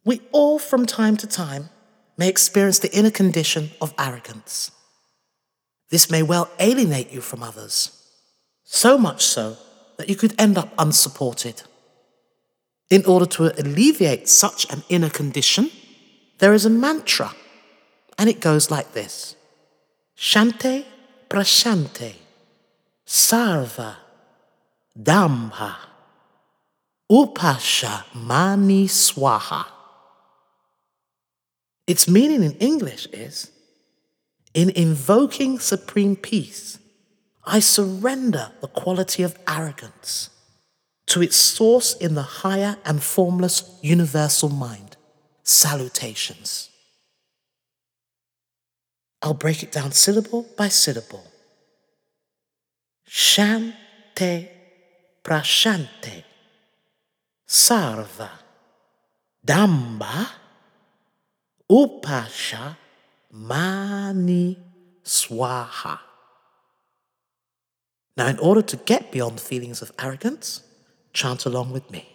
We all, from time to time, may experience the inner condition of arrogance. This may well alienate you from others, so much so that you could end up unsupported. In order to alleviate such an inner condition, there is a mantra, and it goes like this: Shante Prashante Sarva Dambha Upasha Mani Swaha. Its meaning in English is, in invoking supreme peace, I surrender the quality of arrogance to its source in the higher and formless universal mind. Salutations. I'll break it down syllable by syllable. Shante Prashante Sarva Damba Upasha Mani Swaha. Now, in order to get beyond feelings of arrogance, chant along with me.